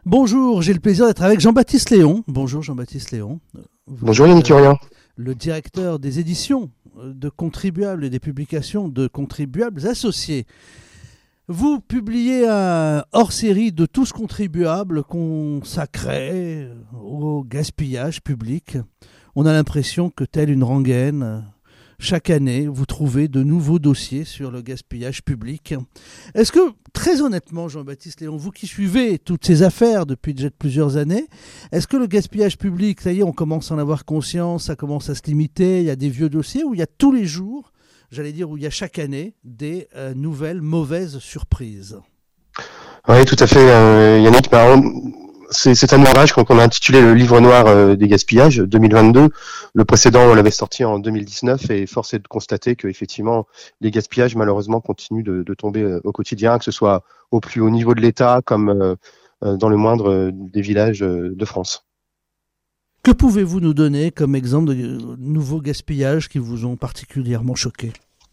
Bonjour, j'ai le plaisir d'être avec Jean-Baptiste Léon. Bonjour Jean-Baptiste Léon. Bonjour Yannick Curien. Le directeur des éditions de contribuables et des publications de contribuables associés. Vous publiez un hors-série de tous contribuables consacré au gaspillage public. On a l'impression que telle une rengaine, chaque année, vous trouvez de nouveaux dossiers sur le gaspillage public. Est-ce que, très honnêtement, Jean-Baptiste Léon, vous qui suivez toutes ces affaires depuis déjà plusieurs années, est-ce que le gaspillage public, ça y est, on commence à en avoir conscience, ça commence à se limiter, il y a des vieux dossiers, où il y a tous les jours, j'allais dire, où il y a chaque année des nouvelles mauvaises surprises? Oui, tout à fait, Yannick. C'est un ouvrage qu'on a intitulé le livre noir des gaspillages 2022. Le précédent, on l'avait sorti en 2019 et force est de constater que effectivement les gaspillages malheureusement continuent de tomber au quotidien, que ce soit au plus haut niveau de l'État comme dans le moindre des villages de France. Que pouvez-vous nous donner comme exemple de nouveaux gaspillages qui vous ont particulièrement choqué?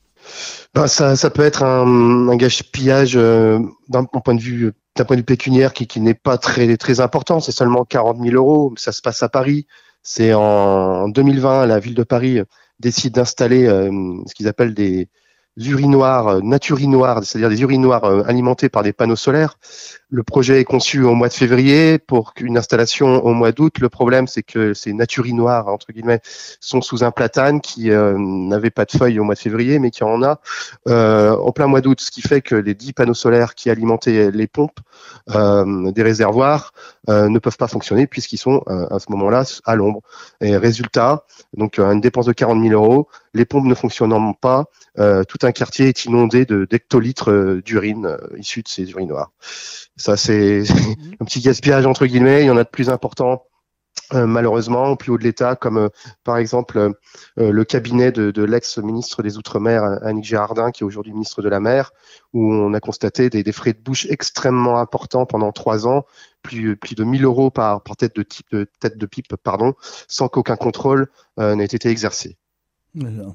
Ça peut être un gaspillage d'un point de vue pécuniaire qui n'est pas très important. C'est seulement 40 000 euros. Ça se passe à Paris. C'est en 2020, la ville de Paris décide d'installer ce qu'ils appellent des urinoirs, naturinoirs, c'est-à-dire des urinoirs alimentés par des panneaux solaires. Le projet est conçu au mois de février pour qu'une installation au mois d'août. Le problème, c'est que ces naturinoirs, entre guillemets, sont sous un platane qui n'avait pas de feuilles au mois de février, mais qui en a en plein mois d'août, ce qui fait que les 10 panneaux solaires qui alimentaient les pompes des réservoirs ne peuvent pas fonctionner puisqu'ils sont à ce moment-là à l'ombre. Et résultat, donc une dépense de 40 000 euros, les pompes ne fonctionnant pas, tout un quartier est inondé d'hectolitres d'urine issus de ces urinoirs. Ça, c'est un petit gaspillage entre guillemets. Il y en a de plus importants. Malheureusement, au plus haut de l'État, comme par exemple le cabinet de l'ex-ministre des Outre-mer, Annick Girardin, qui est aujourd'hui ministre de la Mer, où on a constaté des frais de bouche extrêmement importants pendant 3 ans, plus de 1 000 euros par tête de pipe, sans qu'aucun contrôle n'ait été exercé. Alors,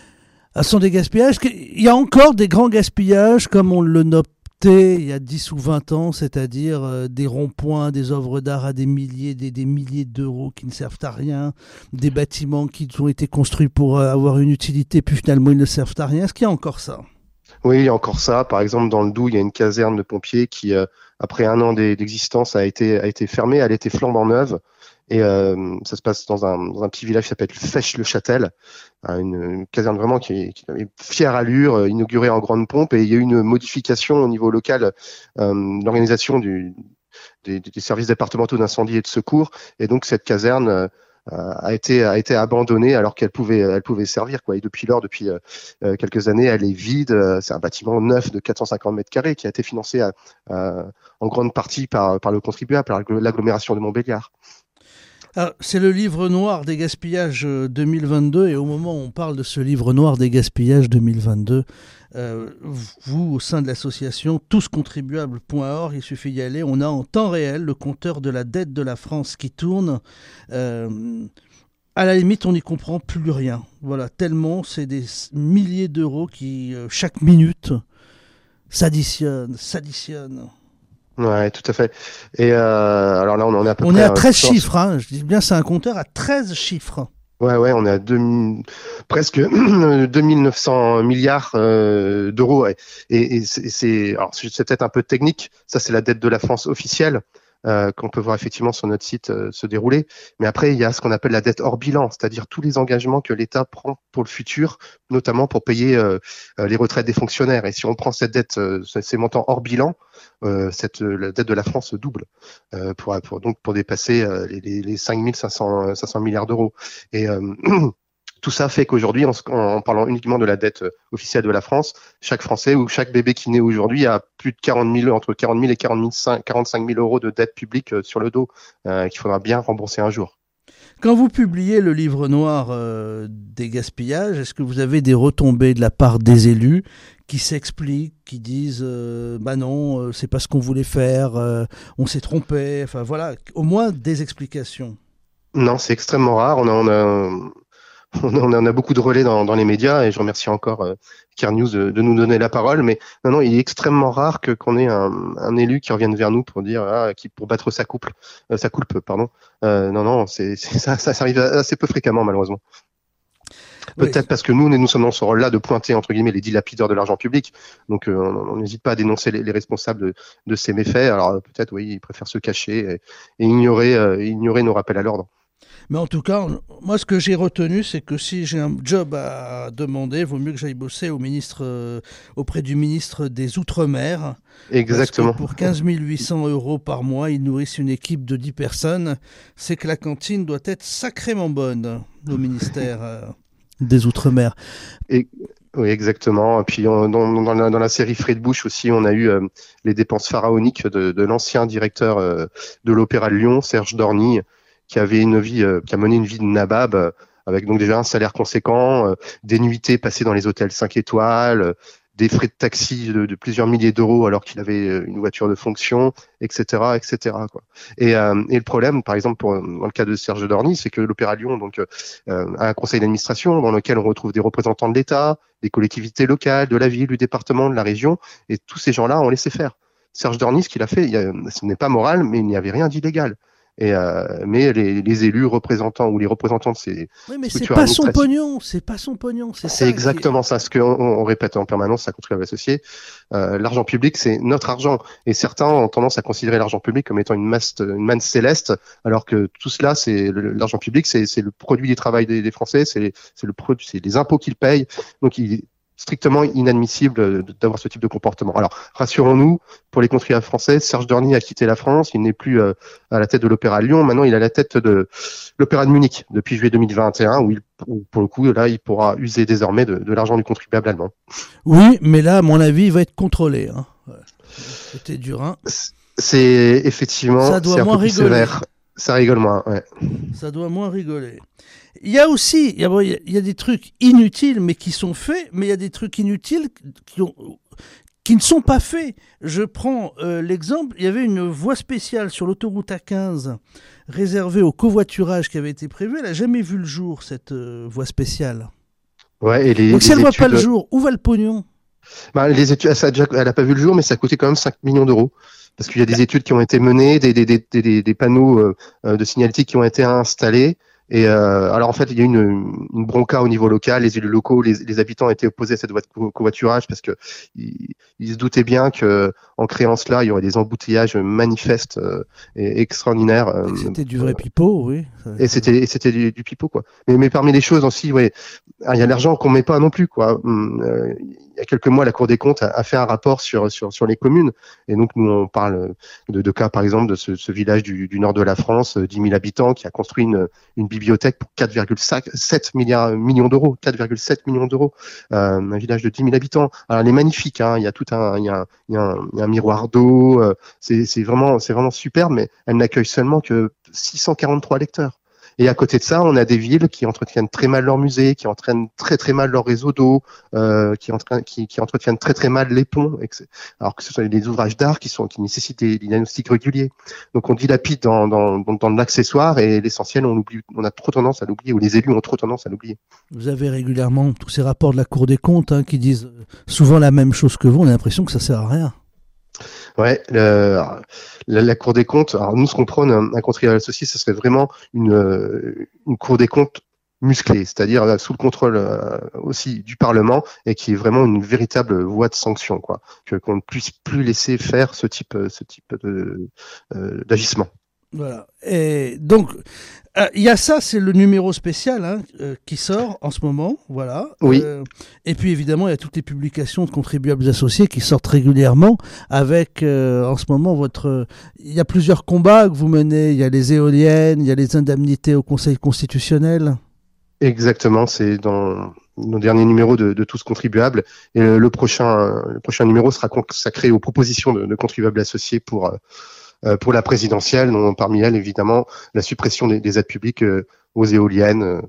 ce sont des gaspillages. Il y a encore des grands gaspillages, comme on le notait il y a 10 ou 20 ans, c'est-à-dire des ronds-points, des œuvres d'art à des milliers d'euros qui ne servent à rien, des bâtiments qui ont été construits pour avoir une utilité, puis finalement ils ne servent à rien. Est-ce qu'il y a encore ça? Oui, il y a encore ça. Par exemple, dans le Doubs, il y a une caserne de pompiers qui, après 1 an d'existence, a été fermée. Elle était flambant neuve. Et ça se passe dans un petit village qui s'appelle Fèche-le-Châtel, une caserne vraiment qui avait fière allure, inaugurée en grande pompe. Et il y a eu une modification au niveau local de l'organisation des services départementaux d'incendie et de secours. Et donc cette caserne a été abandonnée alors qu'elle pouvait servir, quoi. Et depuis quelques années, elle est vide. C'est un bâtiment neuf de 450 mètres carrés qui a été financé en grande partie par le contribuable, par l'agglomération de Montbéliard. Alors, c'est le livre noir des gaspillages 2022, et au moment où on parle de ce livre noir des gaspillages 2022, vous, au sein de l'association touscontribuables.org, il suffit d'y aller, on a en temps réel le compteur de la dette de la France qui tourne. À la limite, on n'y comprend plus rien. Voilà, tellement c'est des milliers d'euros qui, chaque minute, s'additionnent. Ouais, tout à fait. Et alors là, on est à peu On près est à 13 chiffres, hein. Je dis bien, c'est un compteur à 13 chiffres. Ouais, on est à presque 2900 milliards d'euros. Ouais. Et alors c'est peut-être un peu technique. Ça, c'est la dette de la France officielle. Qu'on peut voir effectivement sur notre site se dérouler. Mais après, il y a ce qu'on appelle la dette hors bilan, c'est-à-dire tous les engagements que l'État prend pour le futur, notamment pour payer les retraites des fonctionnaires. Et si on prend cette dette, ces montants hors bilan, la dette de la France double pour dépasser les 500 milliards d'euros. Et tout ça fait qu'aujourd'hui, en parlant uniquement de la dette officielle de la France, chaque Français ou chaque bébé qui naît aujourd'hui a plus de 40 000, entre 40 000 et 45 000 euros de dette publique sur le dos qu'il faudra bien rembourser un jour. Quand vous publiez le livre noir des gaspillages, est-ce que vous avez des retombées de la part des élus qui s'expliquent, qui disent bah non, c'est pas ce qu'on voulait faire, on s'est trompé, enfin voilà, au moins des explications? Non, c'est extrêmement rare. on a beaucoup de relais dans les médias et je remercie encore Care News de nous donner la parole. Mais non, il est extrêmement rare qu'on ait un élu qui revienne vers nous pour dire pour battre sa coulpe, pardon. Non, ça arrive assez peu fréquemment malheureusement. Peut-être parce que nous sommes dans ce rôle-là de pointer, entre guillemets, les dilapideurs de l'argent public. Donc, on n'hésite pas à dénoncer les responsables de ces méfaits. Alors, peut-être, oui, ils préfèrent se cacher et ignorer nos rappels à l'ordre. Mais en tout cas, moi, ce que j'ai retenu, c'est que si j'ai un job à demander, il vaut mieux que j'aille bosser auprès du ministre des Outre-mer. Exactement. Parce que pour 15 800 € par mois, ils nourrissent une équipe de 10 personnes. C'est que la cantine doit être sacrément bonne au ministère des Outre-mer. Oui, exactement. Et puis, dans la série Frais de bouche aussi, on a eu les dépenses pharaoniques de l'ancien directeur de l'Opéra de Lyon, Serge Dorny, qui a mené une vie de nabab, avec donc déjà un salaire conséquent, des nuitées passées dans les hôtels 5 étoiles, des frais de taxi de plusieurs milliers d'euros alors qu'il avait une voiture de fonction, etc., etc., quoi. Et le problème, par exemple, dans le cas de Serge Dorny, c'est que l'Opéra de Lyon a un conseil d'administration dans lequel on retrouve des représentants de l'État, des collectivités locales, de la ville, du département, de la région, et tous ces gens-là ont laissé faire. Serge Dorny, ce qu'il a fait, ce n'est pas moral, mais il n'y avait rien d'illégal. Mais les élus représentants ou les représentants de ces structures administratives, c'est pas son pognon, c'est exactement ça, ce qu'on répète en permanence à Contribuables Associés. L'argent public, c'est notre argent, et certains ont tendance à considérer l'argent public comme étant une manne céleste, alors que tout cela, l'argent public, c'est le produit du travail des Français, c'est les impôts qu'ils payent, donc il est strictement inadmissible d'avoir ce type de comportement. Alors, rassurons-nous, pour les contribuables français, Serge Dorny a quitté la France, il n'est plus à la tête de l'Opéra Lyon, maintenant il est à la tête de l'Opéra de Munich depuis juillet 2021, où pour le coup, là, il pourra user désormais de l'argent du contribuable allemand. Oui, mais là, à mon avis, il va être contrôlé. Hein. C'était dur, hein. C'est effectivement, ça doit c'est un moins peu plus rigoler. sévère. Ça rigole moins, ouais. Ça doit moins rigoler. Il y a aussi, il y a des trucs inutiles, mais qui sont faits, mais il y a des trucs inutiles qui ne sont pas faits. Je prends l'exemple, il y avait une voie spéciale sur l'autoroute A15 réservée au covoiturage qui avait été prévue. Elle n'a jamais vu le jour, cette voie spéciale. Ouais, et donc si elle ne voit pas le jour, où va le pognon ? Les études, elle n'a pas vu le jour, mais ça a coûté quand même 5 millions d'euros. Parce qu'il y a des études qui ont été menées, des panneaux de signalétique qui ont été installés. Et alors en fait, il y a eu une bronca au niveau local, les élus locaux, les habitants étaient opposés à cette voie de covoiturage parce que ils se doutaient bien que en créant cela, il y aurait des embouteillages manifestes et extraordinaires. C'était du vrai pipeau, oui. Et c'était du pipeau, quoi. Mais parmi les choses aussi, ouais, il y a l'argent qu'on met pas non plus, quoi. Il y a quelques mois, la Cour des comptes a fait un rapport sur les communes. Et donc, nous, on parle de cas, par exemple, de ce village du nord de la France, 10 000 habitants, qui a construit une bibliothèque pour 4,7 millions d'euros. 4,7 millions d'euros. Un village de 10 000 habitants. Alors, elle est magnifique, hein. Il y a il y a un miroir d'eau. C'est vraiment superbe, mais elle n'accueille seulement que 643 lecteurs. Et à côté de ça, on a des villes qui entretiennent très mal leur musée, qui entretiennent très très mal leur réseau d'eau, qui entretiennent très très mal les ponts, alors que ce sont des ouvrages d'art qui nécessitent des diagnostics réguliers. Donc on dilapide dans l'accessoire et l'essentiel, on a trop tendance à l'oublier, ou les élus ont trop tendance à l'oublier. Vous avez régulièrement tous ces rapports de la Cour des comptes qui disent souvent la même chose que vous. On a l'impression que ça sert à rien. Ouais, la Cour des comptes. Alors nous, ce qu'on prône, un contribuable associé, ce serait vraiment une Cour des comptes musclée, c'est-à-dire sous le contrôle aussi du Parlement et qui est vraiment une véritable voie de sanction, quoi, qu'on ne puisse plus laisser faire ce type d'agissement. Voilà. Et donc, il y a ça, c'est le numéro spécial qui sort en ce moment, voilà. Oui. Et puis évidemment, il y a toutes les publications de contribuables associés qui sortent régulièrement avec, en ce moment, il y a plusieurs combats que vous menez. Il y a les éoliennes, il y a les indemnités au Conseil constitutionnel. Exactement, c'est dans nos derniers numéros de tous contribuables. Et le prochain numéro sera consacré aux propositions de contribuables associés pour la présidentielle, dont parmi elles, évidemment, la suppression des aides publiques aux éoliennes,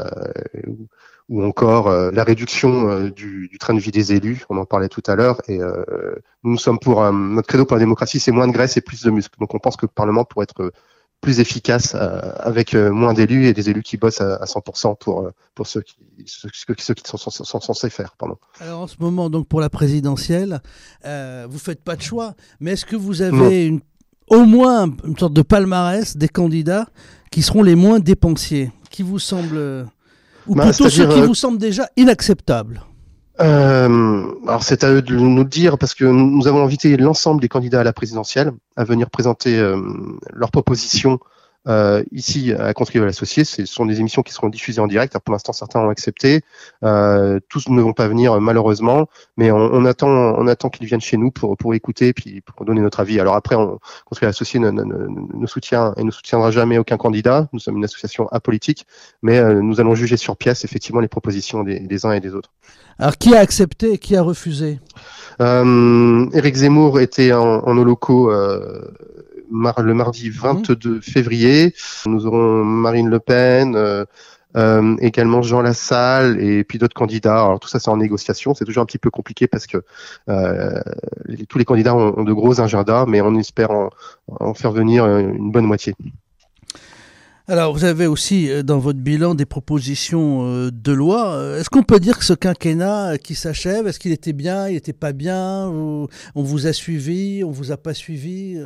ou encore la réduction du train de vie des élus, on en parlait tout à l'heure, et nous sommes pour notre credo pour la démocratie, c'est moins de graisse et plus de muscles. Donc on pense que le Parlement pourrait être plus efficace avec moins d'élus et des élus qui bossent à 100% pour ceux qui sont censés faire. Pardon. Alors en ce moment, donc pour la présidentielle, vous faites pas de choix, mais est-ce que vous avez au moins une sorte de palmarès des candidats qui seront les moins dépensiers, qui vous semblent, ou plutôt ceux qui vous semblent déjà inacceptables? Alors c'est à eux de nous le dire parce que nous avons invité l'ensemble des candidats à la présidentielle à venir présenter leurs propositions ici à Contribuables Associés. Ce sont des émissions qui seront diffusées en direct. Alors, pour l'instant, certains ont accepté. Tous ne vont pas venir malheureusement, mais on attend qu'ils viennent chez nous pour écouter puis pour donner notre avis. Alors après, Contribuables Associés ne soutient et ne soutiendra jamais aucun candidat. Nous sommes une association apolitique, mais nous allons juger sur pièce effectivement les propositions des uns et des autres. Alors, qui a accepté et qui a refusé? Éric Zemmour était en nos locaux le mardi 22 février. Nous aurons Marine Le Pen, également Jean Lassalle et puis d'autres candidats. Alors tout ça c'est en négociation, c'est toujours un petit peu compliqué parce que tous les candidats ont de gros agendas, mais on espère en faire venir une bonne moitié. Alors, vous avez aussi dans votre bilan des propositions de loi. Est-ce qu'on peut dire que ce quinquennat qui s'achève, est-ce qu'il était bien, il n'était pas bien, on vous a suivi, on vous a pas suivi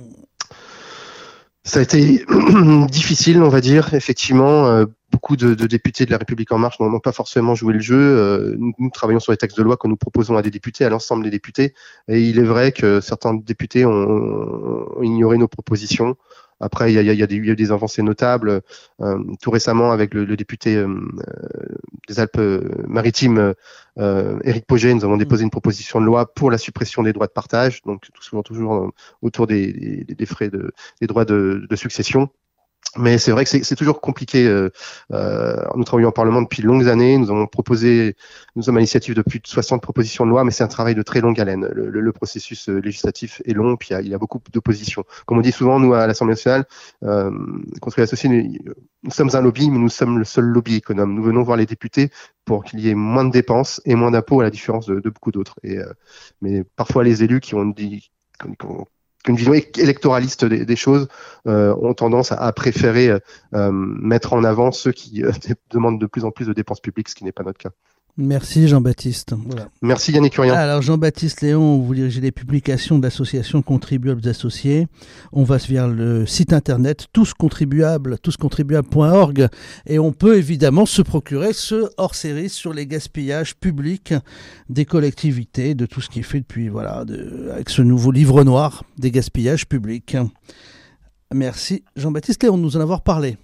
Ça a été difficile, on va dire, effectivement. Beaucoup de députés de La République En Marche n'ont pas forcément joué le jeu. Nous travaillons sur les textes de loi que nous proposons à des députés, à l'ensemble des députés. Et il est vrai que certains députés ont ignoré nos propositions. Après, il y a eu des avancées notables. Tout récemment, avec le député des Alpes-Maritimes, Éric Pauget, nous avons déposé une proposition de loi pour la suppression des droits de partage, donc toujours autour des frais des droits de succession. Mais c'est vrai que c'est toujours compliqué. Nous travaillons au Parlement depuis de longues années. Nous sommes à l'initiative de plus de 60 propositions de loi, mais c'est un travail de très longue haleine. Le processus législatif est long, puis il y a beaucoup d'opposition. Comme on dit souvent, nous, à l'Assemblée nationale, Contribuables Associés, nous sommes un lobby, mais nous sommes le seul lobby économe. Nous venons voir les députés pour qu'il y ait moins de dépenses et moins d'impôts, à la différence de beaucoup d'autres. Mais parfois, les élus qui ont qu'une vision électoraliste des choses ont tendance à préférer mettre en avant ceux qui demandent de plus en plus de dépenses publiques, ce qui n'est pas notre cas. Merci Jean-Baptiste. Voilà. Merci Yannick Curien. Alors Jean-Baptiste Léon, vous dirigez les publications de l'association Contribuables Associés. On va vers le site internet touscontribuables.org et on peut évidemment se procurer ce hors-série sur les gaspillages publics des collectivités, de tout ce qui est fait depuis, avec ce nouveau livre noir des gaspillages publics. Merci Jean-Baptiste Léon de nous en avoir parlé.